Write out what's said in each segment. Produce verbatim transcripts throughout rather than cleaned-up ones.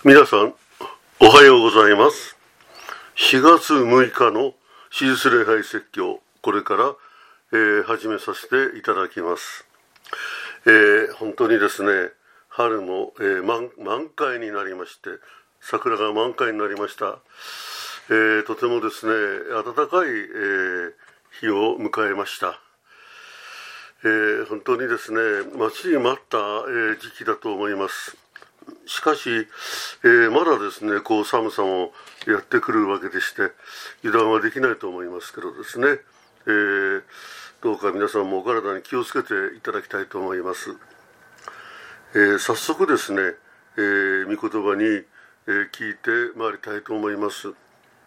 皆さんおはようございます。しがつむいかの手術礼拝説教、これから、えー、始めさせていただきます。えー、本当にですね、春も、えー、満, 満開になりまして、桜が満開になりました。えー、とてもですね、暖かい、えー、日を迎えました。えー、本当にですね、待ちに待った、えー、時期だと思います。しかし、えー、まだですね、こう寒さもやってくるわけでして、油断はできないと思いますけどですね、えー、どうか皆さんもお体に気をつけていただきたいと思います。えー、早速ですね、えー、御言葉に、えー、聞いてまいりたいと思います。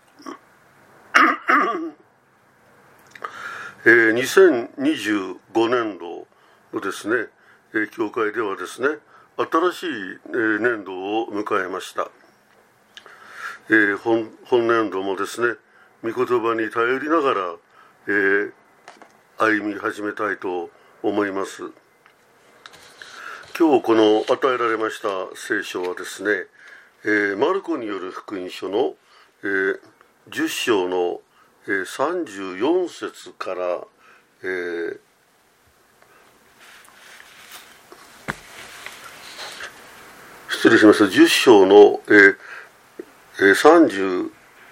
えー、にせんにじゅうごねんどのですね、えー、教会ではですね、新しい、えー、年度を迎えました。えー、本, 本年度もですね、御言葉に頼りながら、えー、歩み始めたいと思います。今日この与えられました聖書はですね、えー、マルコによる福音書の、えー、じゅっしょうの、えー、さんじゅうよんせつから、えー失礼しました。じゅっしょうの、えーえー、さんじゅ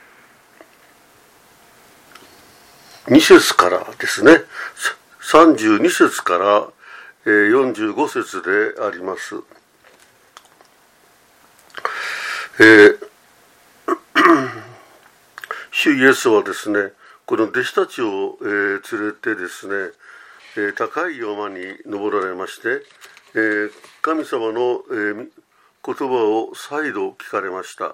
うにせつからですね。さんじゅうにせつから、えー、よんじゅうごせつであります。えー、主イエスはですね、この弟子たちを、えー、連れてですね、えー、高い山に登られまして、えー、神様の、えー言葉を再度聞かれました。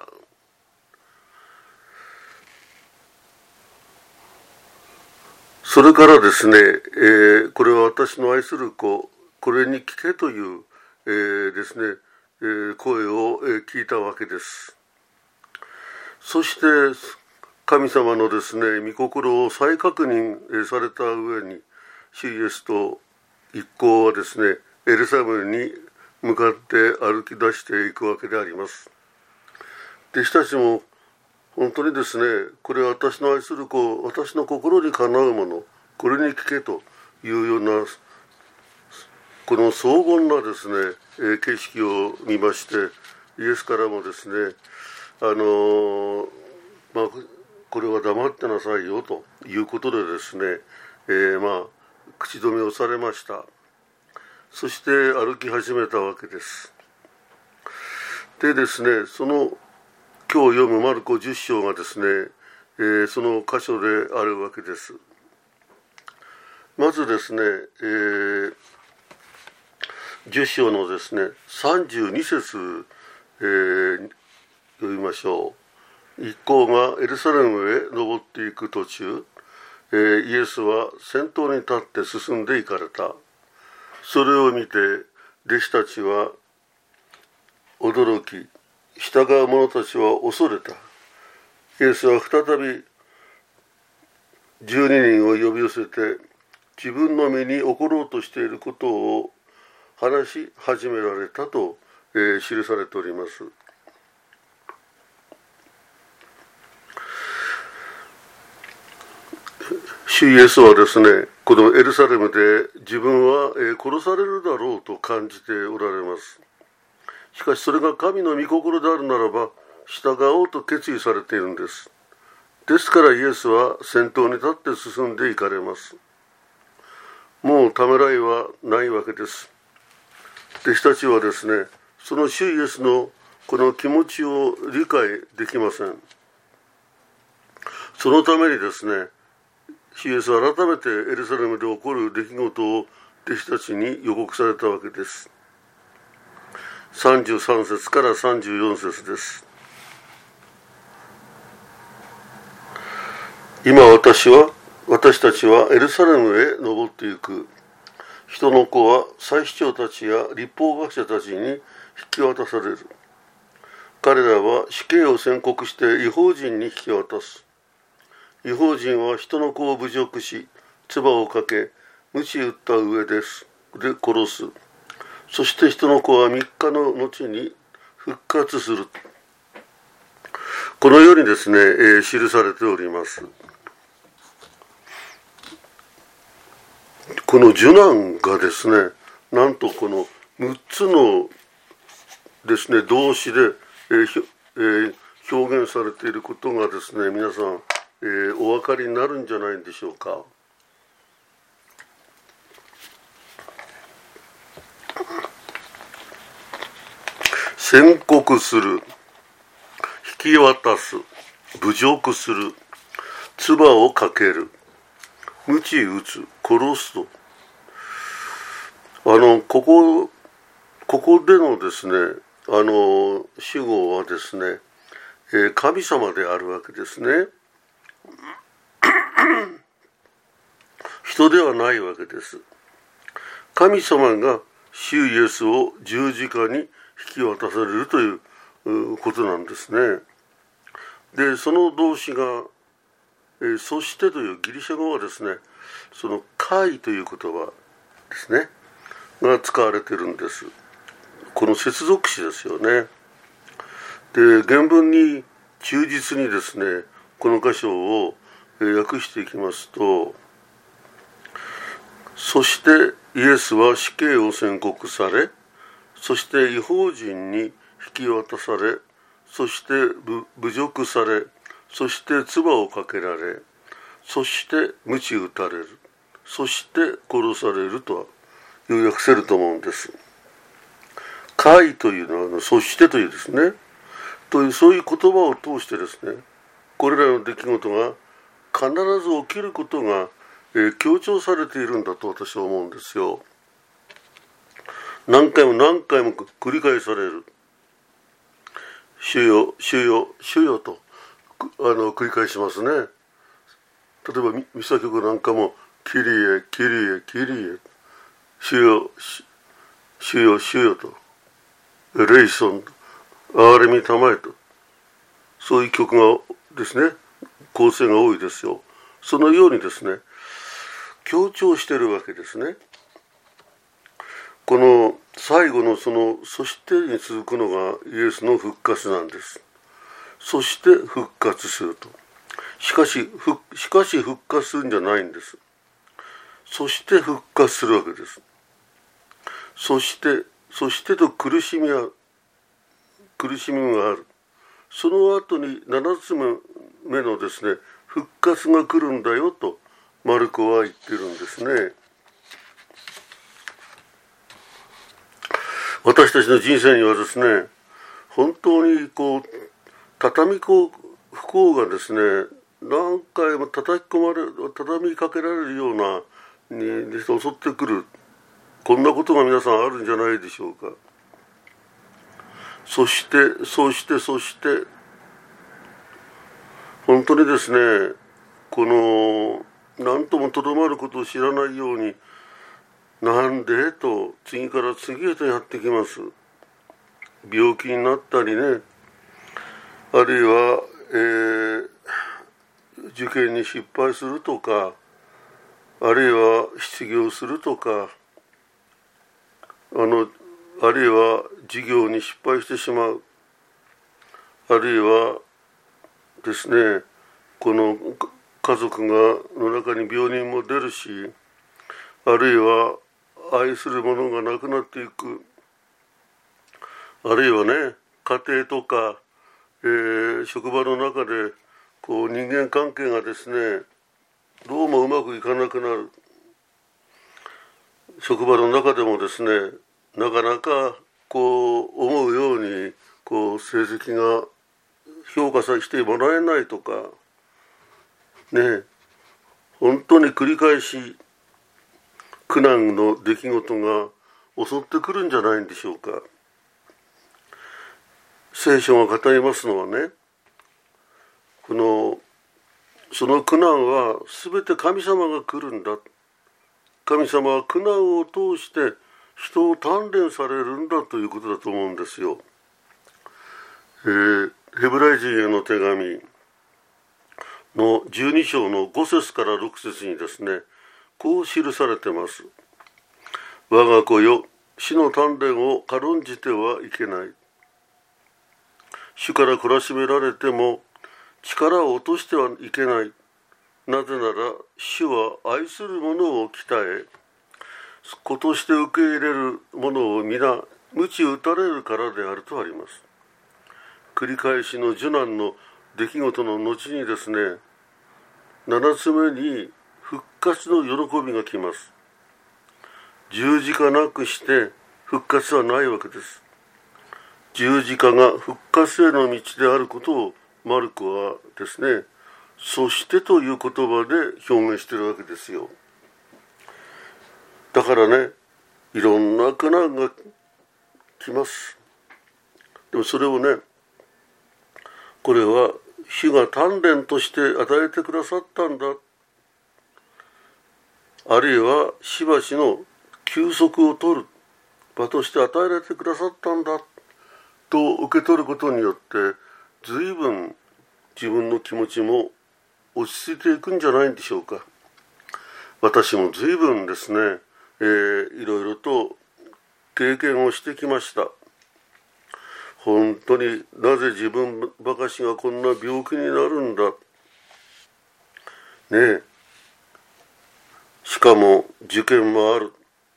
それからですね、えー、これは私の愛する子、これに聞けという、えー、ですね、えー、声を、えー、聞いたわけです。そして神様のですね、御心を再確認、えー、された上に、主イエスと一行はですね、エルサレムに向かって歩き出していくわけであります。弟子たちも本当にですね、これは私の愛する子、私の心にかなうもの、これに聞けというようなこの荘厳なですね、え景色を見まして、イエスからもですね、あのー、まあこれは黙ってなさいよということでですね、えー、まあ口止めをされました。そして歩き始めたわけです。でですね、その今日読むマルコじゅっしょうがですね、えー、その箇所であるわけです。まずですね、えー、じゅっしょうのですね、さんじゅうにせつ、えー、読みましょう。一行がエルサレムへ登っていく途中、えー、イエスは先頭に立って進んでいかれた。それを見て弟子たちは驚き、従う者たちは恐れた。イエスは再びじゅうににんを呼び寄せて、自分の身に起ころうとしていることを話し始められたと、えー、記されております。主イエスはですね、このエルサレムで自分は殺されるだろうと感じておられます。しかしそれが神の御心であるならば従おうと決意されているんです。ですからイエスは先頭に立って進んでいかれます。もうためらいはないわけです。弟子たちはですね、その主イエスのこの気持ちを理解できません。そのためにですね、主イエスは改めてエルサレムで起こる出来事を弟子たちに予告されたわけです。さんじゅうさんせつからさんじゅうよんせつです。今私は私たちはエルサレムへ登っていく。人の子は祭司長たちや律法学者たちに引き渡される。彼らは死刑を宣告して異邦人に引き渡す。異邦人は人の子を侮辱し、唾をかけ、鞭打った上です。で殺す。そして人の子はみっかの後に復活する。 このようにですね、えー、記されております。この受難がですね、なんとこのむっつのですね、動詞で、えーえー、表現されていることがですね、皆さん、えー、お分かりになるんじゃないんでしょうか。宣告する、引き渡す、侮辱する、唾をかける、鞭打つ、殺すと。あの、ここ、ここでのですね、あの、主語はですね、えー、神様であるわけですね。人ではないわけです。神様が主イエスを十字架に引き渡されるということなんですね。で、その動詞が、えー、そしてというギリシャ語はですね、そのkaiという言葉ですね、が使われているんです。この接続詞ですよね。で、原文に忠実にですね、この箇所を訳していきますと、そしてイエスは死刑を宣告され、そして異邦人に引き渡され、そして侮辱され、そして唾をかけられ、そして鞭打たれる、そして殺されるとは要訳せると思うんです。kaiというのは、そしてというですね、というそういう言葉を通してですね、これらの出来事が必ず起きることが、えー、強調されているんだと私は思うんですよ。何回も何回も繰り返される。主よ、主よ、主よとあの繰り返しますね。例えばミサ曲なんかもキリエ、キリエ、キリエ、主よ、主よ、主よと、レイソン、憐れみたまえと、そういう曲がですね、構成が多いですよ。そのようにですね、強調しているわけですね。この最後のそのそしてに続くのがイエスの復活なんです。そして復活すると。しかししかし復活するんじゃないんです。そして復活するわけです。そしてそしてと苦しみは苦しみがある。その後にななつめのですね、復活が来るんだよとマルコは言ってるんですね。私たちの人生にはですね、本当にこう畳みこ不幸がですね、何回も叩き込まれる、畳みかけられるようなに襲ってくる、こんなことが皆さんあるんじゃないでしょうか。そしてそしてそして本当にですね、この何ともとどまることを知らないように、なんでと次から次へとやってきます。病気になったりね、あるいは、えー、受験に失敗するとか、あるいは失業するとか、あのあるいは授業に失敗してしまう、あるいはですね、この家族がの中に病人も出るし、あるいは愛する者が亡くなっていく、あるいはね、家庭とか、えー、職場の中でこう人間関係がですね、どうもうまくいかなくなる。職場の中でもですね、なかなかこう思うようにこう成績が評価さしてもらえないとかね、本当に繰り返し苦難の出来事が襲ってくるんじゃないんでしょうか。聖書が語りますのはね、このその苦難は全て神様が来るんだ。神様は苦難を通して人を鍛錬されるんだということだと思うんですよ。えー、ヘブライ人への手紙のじゅうに章のご節からろく節にですね、こう記されてます。我が子よ、死の鍛錬を軽んじてはいけない。主から懲らしめられても力を落としてはいけない。なぜなら主は愛する者を鍛え、子として受け入れる者を皆鞭打たれるからであるとあります。繰り返しの受難の出来事の後にですね、七つ目に復活の喜びが来ます。十字架なくして復活はないわけです。十字架が復活への道であることをマルコはですね、そしてという言葉で表現しているわけですよ。だからね、いろんな苦難が来ます。でもそれをね、これは主が鍛錬として与えてくださったんだ、あるいはしばしの休息を取る場として与えられてくださったんだと受け取ることによって、随分自分の気持ちも落ち着いていくんじゃないんでしょうか。私も随分ですね、えー、いろいろと経験をしてきました。本当になぜ自分ばかしがこんな病気になるんだねえ。しかも受験もある。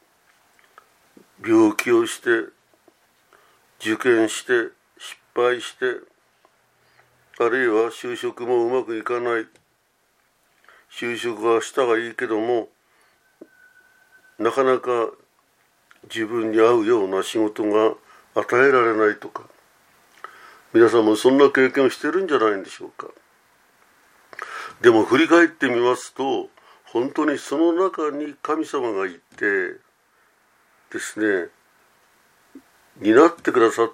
病気をして受験して失敗して、あるいは就職もうまくいかない。就職はしたがいいけども、なかなか自分に合うような仕事が与えられないとか、皆さんもそんな経験をしてるんじゃないんでしょうか。でも振り返ってみますと、本当にその中に神様がいてですね、担ってくださって、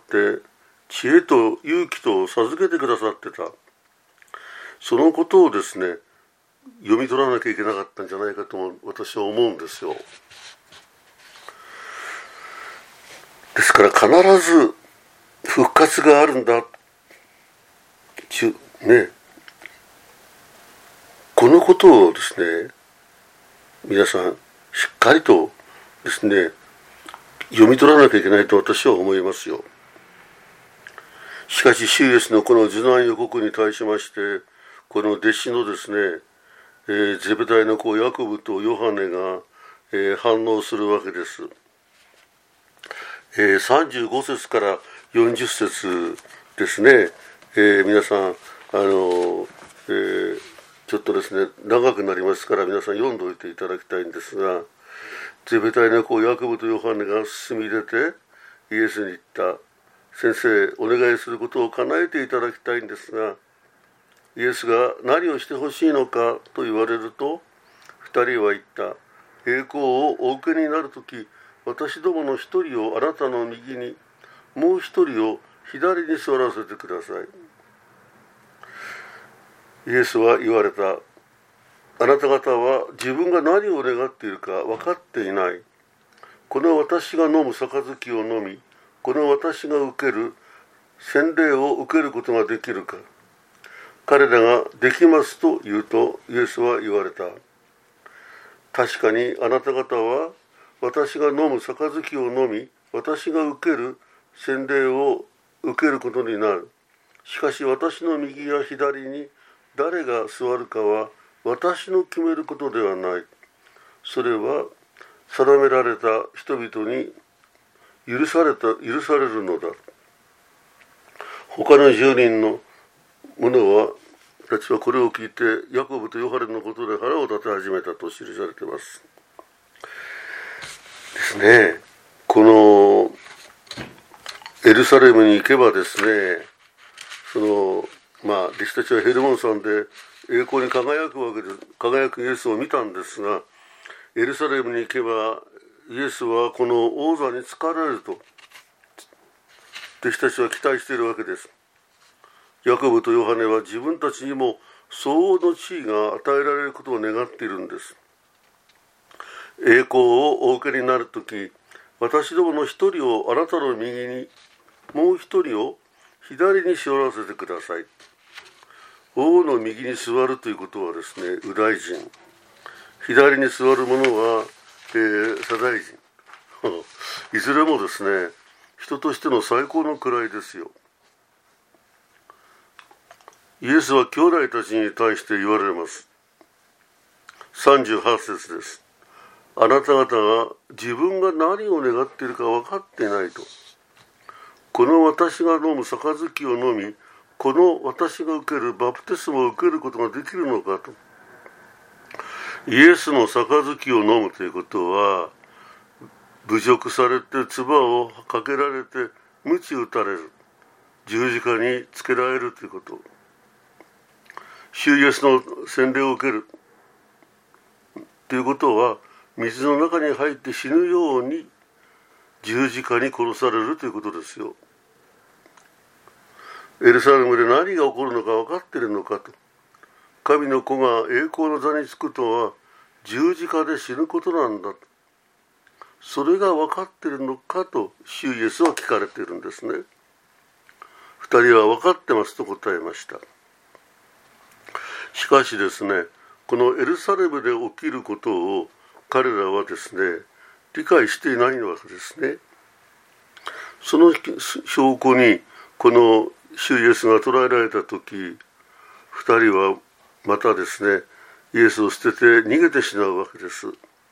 知恵と勇気と授けてくださってた。そのことをですね、読み取らなきゃいけなかったんじゃないかと私は思うんですよ。ですから必ず復活があるんだ。ね、このことをですね、皆さんしっかりとですね、読み取らなきゃいけないと私は思いますよ。しかし主イエスのこの受難予告に対しまして、この弟子のですね、えー、ゼベダイの子ヤコブとヨハネが、えー、反応するわけです。えー、さんじゅうご節からよんじゅっ節ですね。えー、皆さん、あの、えー、ちょっとですね、長くなりますから皆さん読んでおいていただきたいんですが、ゼベダイの子ヤコブとヨハネが進み出てイエスに言った。先生、お願いすることを叶えていただきたいんですが、イエスが何をしてほしいのかと言われると、二人は言った。栄光をお受けになるとき、私どもの一人をあなたの右に、もう一人を左に座らせてください。イエスは言われた。あなた方は自分が何を願っているか分かっていない。この私が飲む杯を飲み、この私が受ける洗礼を受けることができるか。彼らができますと言うと、イエスは言われた。確かにあなた方は私が飲む杯を飲み、私が受ける洗礼を受けることになる。しかし私の右や左に誰が座るかは私の決めることではない。それは定められた人々に許された許されるのだ。他の十人の者はたちはこれを聞いてヤコブとヨハネのことで腹を立て始めたと記されていますですね。このエルサレムに行けばですね、そのまあ弟子たちはヘルモン山で栄光に輝くわけで輝くイエスを見たんですが、エルサレムに行けばイエスはこの王座に就かれると弟子たちは期待しているわけです。ヤコブとヨハネは自分たちにも相応の地位が与えられることを願っているんです。栄光をお受けになるとき、私どもの一人をあなたの右に、もう一人を左に座らせてください。王の右に座るということはですね、右大臣。左に座る者は、えー、左大臣。いずれもですね、人としての最高の位ですよ。 イエスは兄弟たちに対して言われます。さんじゅうはち節です。あなた方が自分が何を願っているか分かっていないと。この私が飲む杯を飲み、この私が受けるバプテスマを受けることができるのかと。イエスの杯を飲むということは、侮辱されて唾をかけられて鞭打たれる、十字架につけられるということ、主イエスの洗礼を受けるということは、水の中に入って死ぬように十字架に殺されるということですよ。エルサレムで何が起こるのか分かっているのかと。神の子が栄光の座につくとは十字架で死ぬことなんだと。それが分かっているのかと主イエスは聞かれているんですね。二人は分かってますと答えました。しかしですね、このエルサレムで起きることを彼らはですね、理解していないわけですね。その証拠に、この主イエスが捕らえられた時、二人はまたですね、イエスを捨てて逃げてしまうわけです。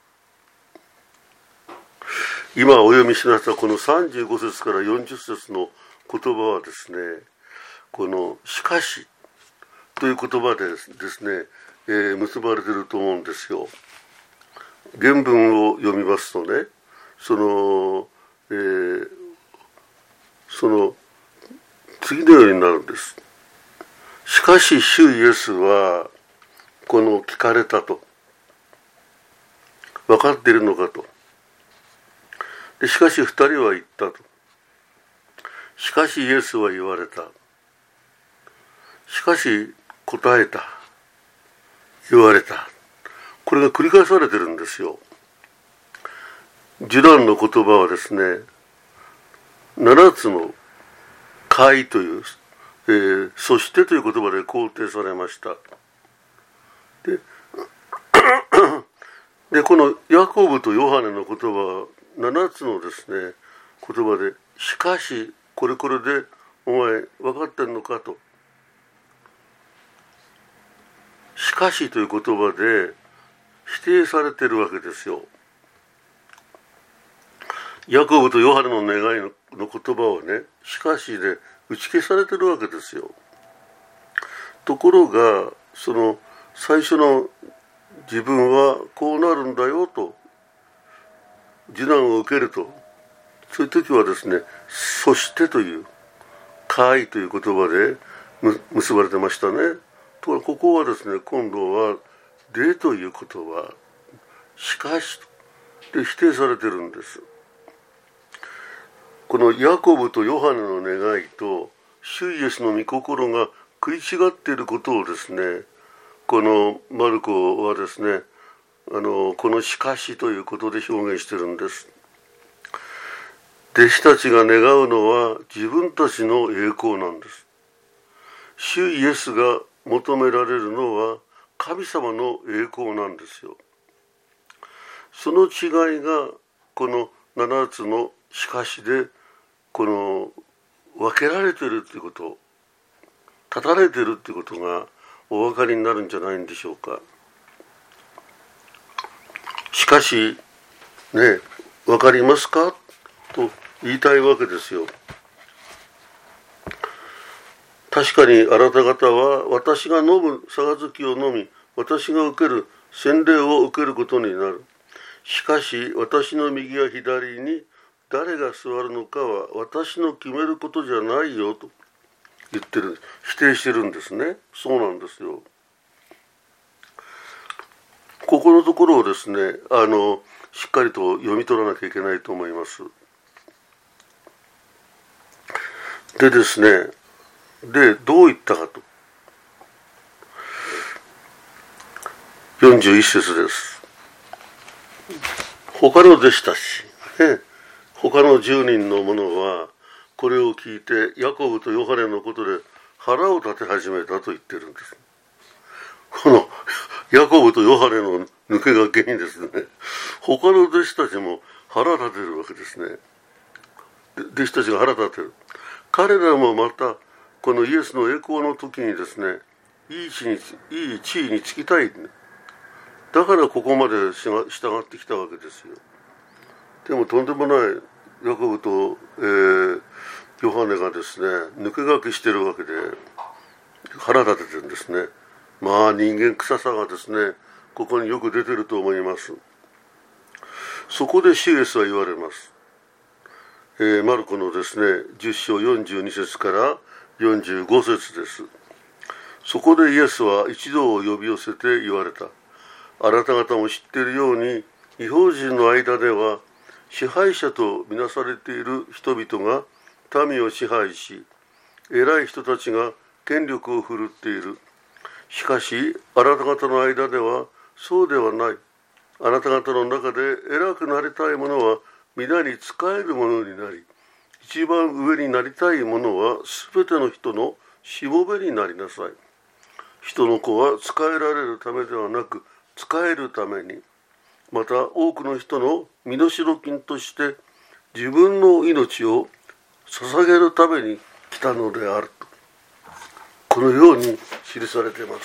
今お読みしましたこのさんじゅうご節からよんじゅっ節の言葉はですね、このしかしという言葉でですね、えー、結ばれていると思うんですよ。原文を読みますとね、その、えー、その次のようになるんです。しかし主イエスはこの聞かれたと、分かっているのかと。でしかし二人は言ったと。しかしイエスは言われた。しかし答えた。言われた。これが繰り返されてるんですよ。受難の言葉はですね、七つの会という、えー、そしてという言葉で肯定されました。で、でこのヤコブとヨハネの言葉は七つのですね言葉で、しかしこれこれでお前分かってんのかと。しかしという言葉で否定されているわけですよ。ヤコブとヨハネの願いの言葉をね、しかしで打ち消されているわけですよ。ところがその最初の自分はこうなるんだよと、受難を受けると、そういう時はですね、そしてという会という言葉で結ばれてましたね。ところがここはですね、今度はでという言葉、しかしで否定されてるんです。このヤコブとヨハネの願いと主イエスの御心が食い違っていることをですね、このマルコはですね、あのこのしかしということで表現してるんです。弟子たちが願うのは自分たちの栄光なんです。主イエスが求められるのは神様の栄光なんですよ。その違いがこの七つのしかしでこの分けられているということ、断たれているということがお分かりになるんじゃないんでしょうか。しかしね、分かりますかと言いたいわけですよ。確かにあなた方は私が飲む杯を飲み、私が受ける洗礼を受けることになる。しかし私の右や左に誰が座るのかは私の決めることじゃないよと言ってる、否定してるんですね。そうなんですよ。ここのところをですね、あのしっかりと読み取らなきゃいけないと思います。でですね、でどう言ったかと。よんじゅういち節です。他の弟子たち、ね、他のじゅうにんの者はこれを聞いてヤコブとヨハネのことで腹を立て始めたと言ってるんです。このヤコブとヨハネの抜け駆けにですね、他の弟子たちも腹立てるわけですね。弟子たちが腹立てる。彼らもまたこのイエスの栄光の時にですね、 いい地にいい地位につきたい。だからここまで従ってきたわけですよ。でもとんでもないヤコブと、えー、ヨハネがですね抜け駆けしてるわけで腹立ててるんですね。まあ人間臭さがですねここによく出てると思います。そこで主イエスは言われます。えー、マルコのですねじゅっ章よんじゅうに節からよんじゅうご節です。そこでイエスは一同を呼び寄せて言われた。あなた方も知っているように異邦人の間では支配者とみなされている人々が民を支配し、偉い人たちが権力を振るっている。しかしあなた方の間ではそうではない。あなた方の中で偉くなりたい者は皆に仕える者になり、一番上になりたい者はすべての人のしもべになりなさい。人の子は仕えられるためではなく仕えるために、また多くの人の身代金として自分の命を捧げるために来たのであると、このように記されています。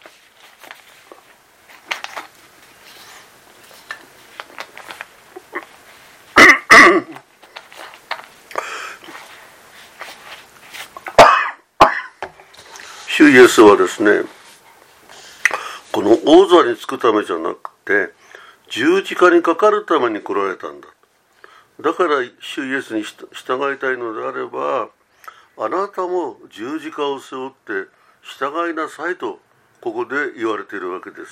主イエスはですね、この王座につくためじゃなくて十字架にかかるために来られたんだ。だから主イエスに従いたいのであれば、あなたも十字架を背負って従いなさいとここで言われているわけです。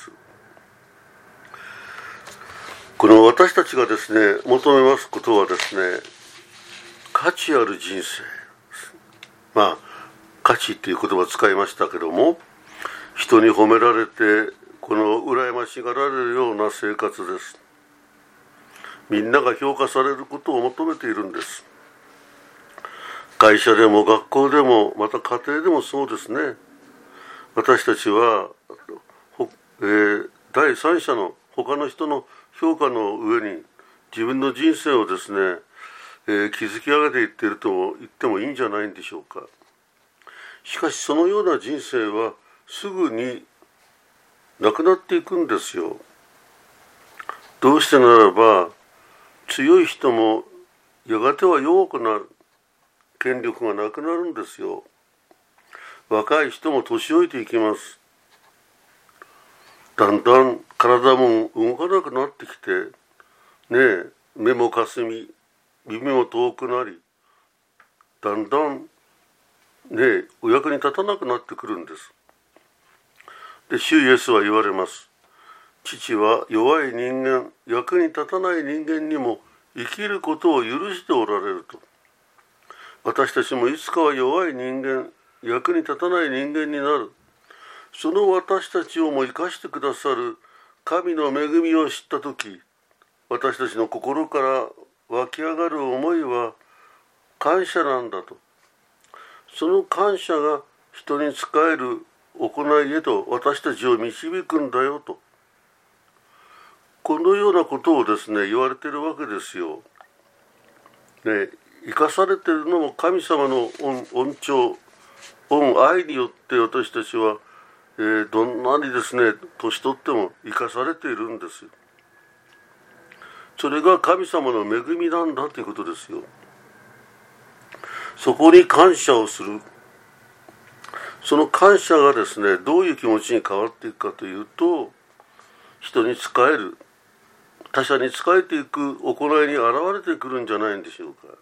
この私たちがですね求めますことはですね、価値ある人生。まあ価値っていう言葉を使いましたけども、人に褒められてこの羨ましがられるような生活です。みんなが評価されることを求めているんです。会社でも学校でもまた家庭でもそうですね。私たちは、えー、第三者の他の人の評価の上に自分の人生をですね、えー、築き上げていっていると言ってもいいんじゃないんでしょうか。しかしそのような人生はすぐになくなっていくんですよ。どうしてならば、強い人もやがては弱くなる。権力がなくなるんですよ。若い人も年老いていきます。だんだん体も動かなくなってきて、ねえ、目もかすみ、耳も遠くなり、だんだんねえ、お役に立たなくなってくるんです。で、主イエスは言われます。父は弱い人間、役に立たない人間にも生きることを許しておられると。私たちもいつかは弱い人間、役に立たない人間になる。その私たちをも生かしてくださる神の恵みを知ったとき、私たちの心から湧き上がる思いは感謝なんだと。その感謝が人に仕える行いへと私たちを導くんだよと。このようなことをですね、言われているわけですよ。ね、生かされているのも神様の恩寵、恩愛によって私たちは、えー、どんなにですね、年取っても生かされているんですよ。それが神様の恵みなんだということですよ。そこに感謝をする。その感謝がですね、どういう気持ちに変わっていくかというと、人に仕える、他者に仕えていく行いに現れてくるんじゃないんでしょうか。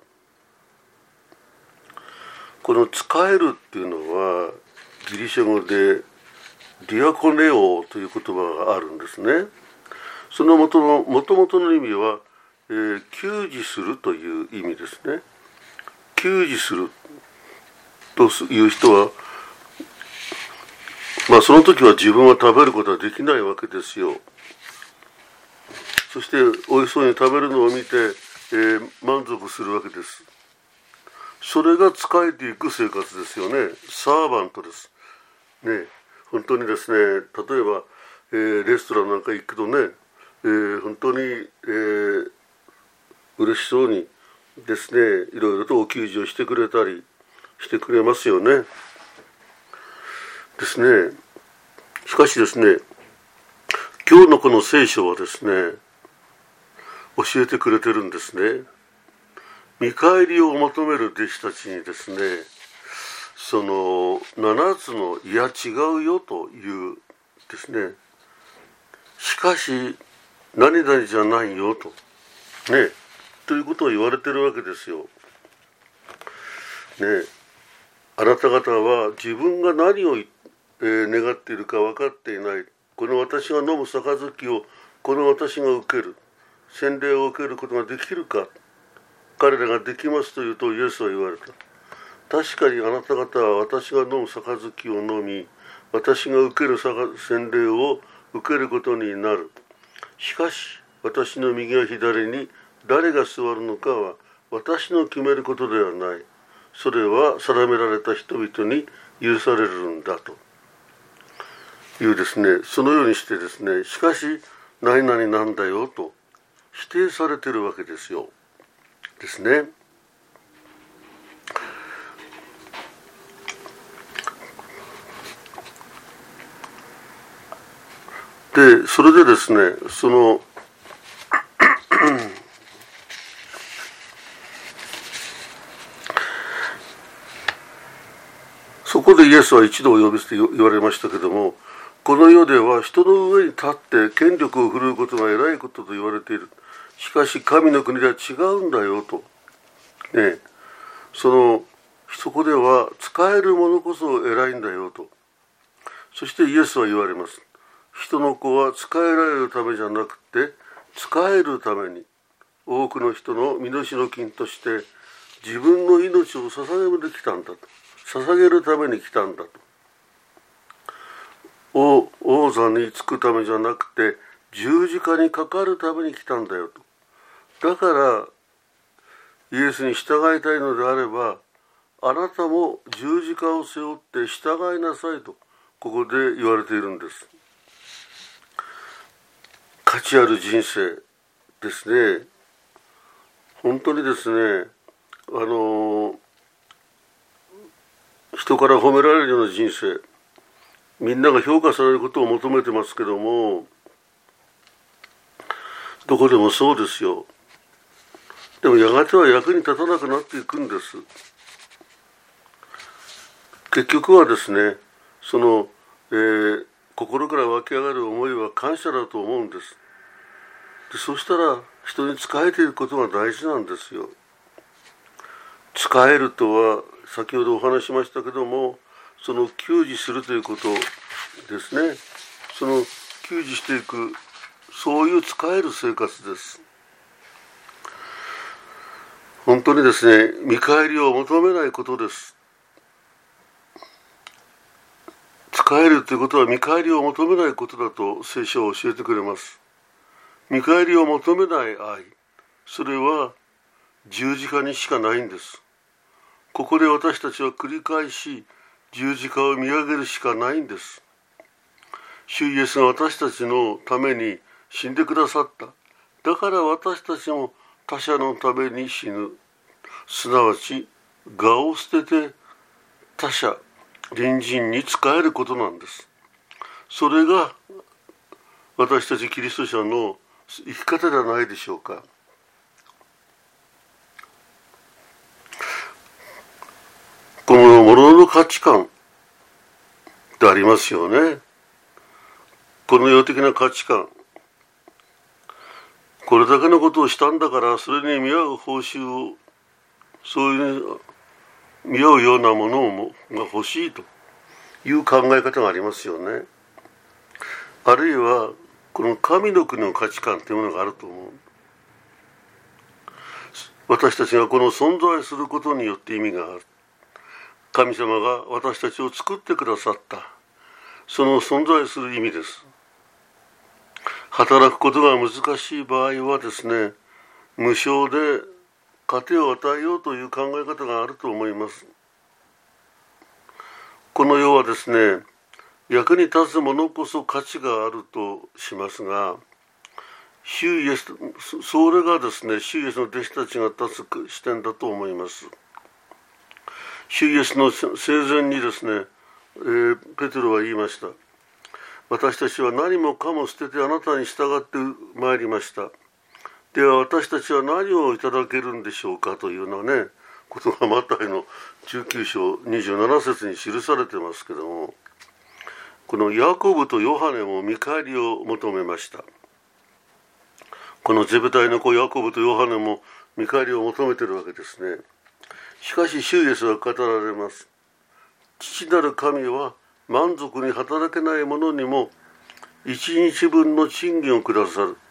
この仕えるっていうのはギリシャ語でディアコネオという言葉があるんですね。その元の元々の意味は、えー、給仕するという意味ですね。給仕するという人は、まあその時は自分は食べることはできないわけですよ。そしておいしそうに食べるのを見て、えー、満足するわけです。それが仕えていく生活ですよね。サーバントです。ね、本当にですね、例えば、えー、レストランなんか行くとね、えー、本当に、えー、嬉しそうにですね、いろいろとお給仕をしてくれたりしてくれますよね。 ですね。しかしですね、今日のこの聖書はですね、教えてくれてるんですね。見返りを求める弟子たちにですね、その七つのいや違うよというですね、しかし何々じゃないよとね、ということを言われてるわけですよ。ね、あなた方は自分が何を、えー、願っているか分かっていない。この私が飲む杯をこの私が受ける、洗礼を受けることができるか。彼らができますというとイエスは言われた。確かにあなた方は私が飲む杯を飲み、私が受ける洗礼を受けることになる。しかし私の右や左に誰が座るのかは私の決めることではない。それは定められた人々に許されるんだというですね、そのようにしてですね、しかし何々なんだよと否定されてるわけですよ。ですね。で、それでですね、そのそこでイエスは一度お呼びして言われましたけども、この世では人の上に立って権力を振るうことが偉いことと言われている。しかし神の国では違うんだよと。ね、そのそこでは使えるものこそ偉いんだよと。そしてイエスは言われます。人の子は使えられるためじゃなくて使えるために、多くの人の身代金として自分の命を捧げてきたんだと。捧げるために来たんだと。王、王座につくためじゃなくて十字架にかかるために来たんだよと。だからイエスに従いたいのであれば、あなたも十字架を背負って従いなさいとここで言われているんです。価値ある人生ですね。本当にですね、あの人から褒められるような人生、みんなが評価されることを求めてますけども、どこでもそうですよ。でもやがては役に立たなくなっていくんです。結局はですね、その、えー、心から湧き上がる思いは感謝だと思うんです。で、そしたら人に仕えていることが大事なんですよ。仕えるとは先ほどお話ししましたけども、その給仕するということですね。その給仕していく、そういう仕える生活です。本当にですね、見返りを求めないことです。仕えるということは見返りを求めないことだと聖書は教えてくれます。見返りを求めない愛、それは十字架にしかないんです。ここで私たちは繰り返し十字架を見上げるしかないんです。主イエスが私たちのために死んでくださった。だから私たちも他者のために死ぬ。すなわち我を捨てて他者、隣人に仕えることなんです。それが私たちキリスト者の生き方ではないでしょうか。この物の価値観ってありますよね。この世的な価値観、これだけのことをしたんだからそれに見合う報酬を、そういう見合うようなものもが欲しいという考え方がありますよね。あるいはこの神の国の価値観というものがあると思う。私たちがこの存在することによって意味がある。神様が私たちを作ってくださった、その存在する意味です。働くことが難しい場合はですね、無償で糧を与えようという考え方があると思います。この世はですね、役に立つものこそ価値があるとしますが、主イエス、それがですね、主イエスの弟子たちが立つ視点だと思います。主イエスの生前にですね、 えー、ペテロは言いました。私たちは何もかも捨ててあなたに従ってまいりました。では私たちは何をいただけるんでしょうかというようなね、ことがマタイのじゅうきゅう章にじゅうなな節に記されてますけども、このヤコブとヨハネも見返りを求めました。このゼベダイの子ヤコブとヨハネも見返りを求めているわけですね。しかし主イエスは語られます。父なる神は満足に働けない者にも一日分の賃金をくださる。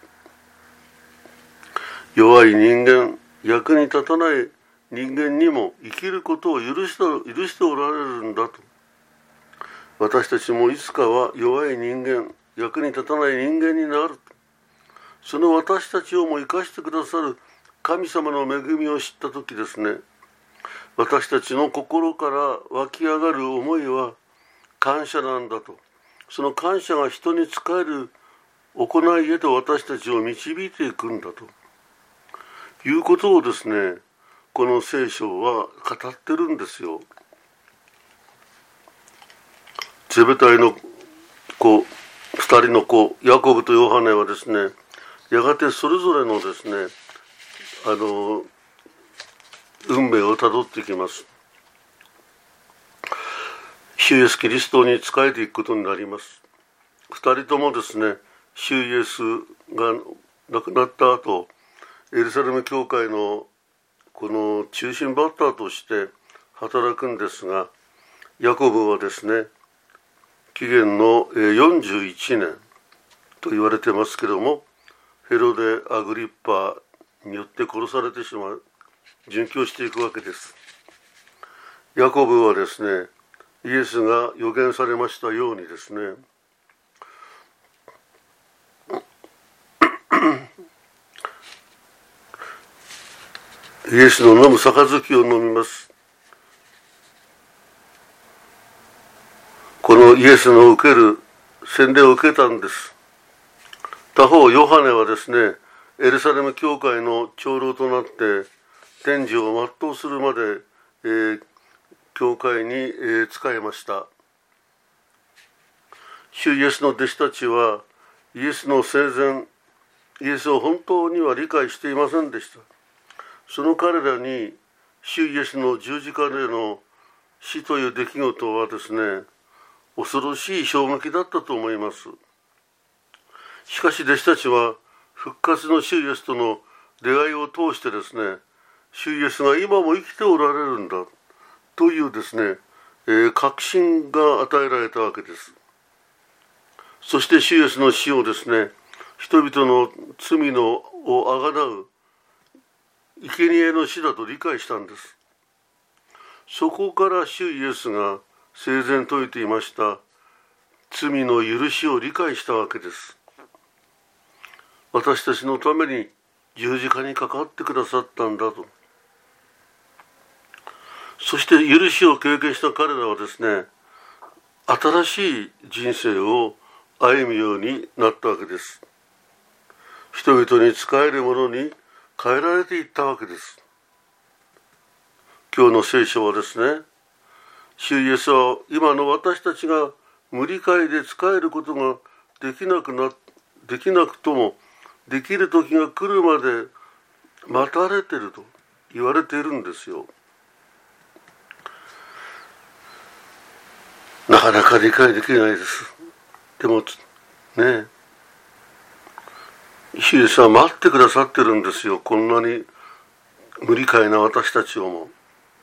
弱い人間、役に立たない人間にも生きることを許して、許しておられるんだと。私たちもいつかは弱い人間、役に立たない人間になる。その私たちをも生かしてくださる神様の恵みを知ったときですね、私たちの心から湧き上がる思いは感謝なんだと。その感謝が人に仕える行いへと私たちを導いていくんだということをですね、この聖書は語ってるんですよ。ゼベダイの子、二人の子、ヤコブとヨハネはですね、やがてそれぞれのですね、あの運命をたどっていきます。主イエスキリストに仕えていくことになります。二人ともですね、主イエスが亡くなった後、エルサレム教会のこの中心バッターとして働くんですが、ヤコブはですね、紀元のよんじゅういちねんと言われてますけども、ヘロデ・アグリッパによって殺されてしまう、殉教していくわけです。ヤコブはですね、イエスが予言されましたようにですね、イエスの飲む杯を飲みます。このイエスの受ける洗礼を受けたんです。他方ヨハネはですね、エルサレム教会の長老となって天寿を全うするまで、えー、教会に、えー、仕えました。主イエスの弟子たちはイエスの生前、イエスを本当には理解していませんでした。その彼らに主イエスの十字架での死という出来事はですね、恐ろしい衝撃だったと思います。しかし弟子たちは復活の主イエスとの出会いを通してですね、主イエスが今も生きておられるんだというですね、えー、確信が与えられたわけです。そして主イエスの死をですね、人々の罪のをあがなう生贄の死だと理解したんです。そこから主イエスが生前説いていました罪の許しを理解したわけです。私たちのために十字架にかかってくださったんだと。そして許しを経験した彼らはですね、新しい人生を歩むようになったわけです。人々に仕えるものに変えられていったわけです。今日の聖書はですね、主イエスは今の私たちが無理解で仕えることができなくな、できなくともできる時が来るまで待たれていると言われているんですよ。なかなか理解できないです。でもね、主イエスは待ってくださってるんですよ。こんなに無理解な私たちをも。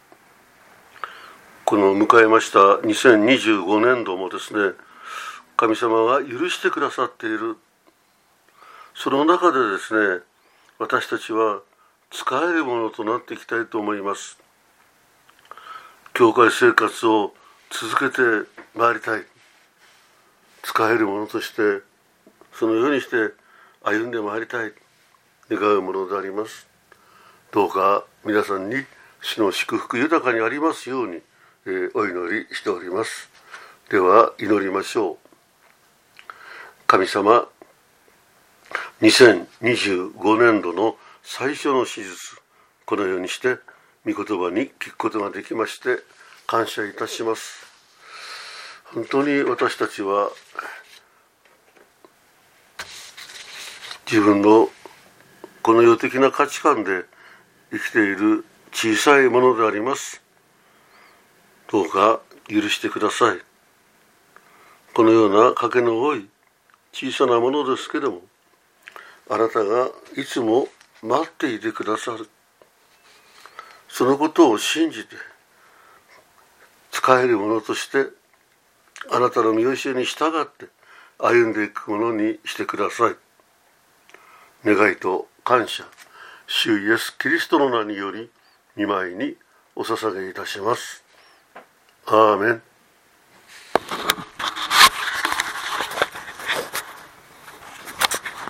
この迎えましたにせんにじゅうごねんどもですね、神様が許してくださっている。その中でですね、私たちは仕えるものとなっていきたいと思います。教会生活を続けてまいりたい。仕えるものとしてそのようにして歩んでまいりたい、願うものであります。どうか皆さんに主の祝福豊かにありますように、えー、お祈りしております。では祈りましょう。神様、にせんにじゅうごねんどの最初の手術、このようにして御言葉に聞くことができまして感謝いたします。 本当に私たちは自分のこの世的な価値観で生きている小さいものであります。どうか許してください。このような賭けの多い小さなものですけれども、あなたがいつも待っていてくださる。そのことを信じて使えるものとしてあなたの御教えに従って歩んでいくものにしてください。願いと感謝、主イエスキリストの名により御前にお捧げいたします。アーメン。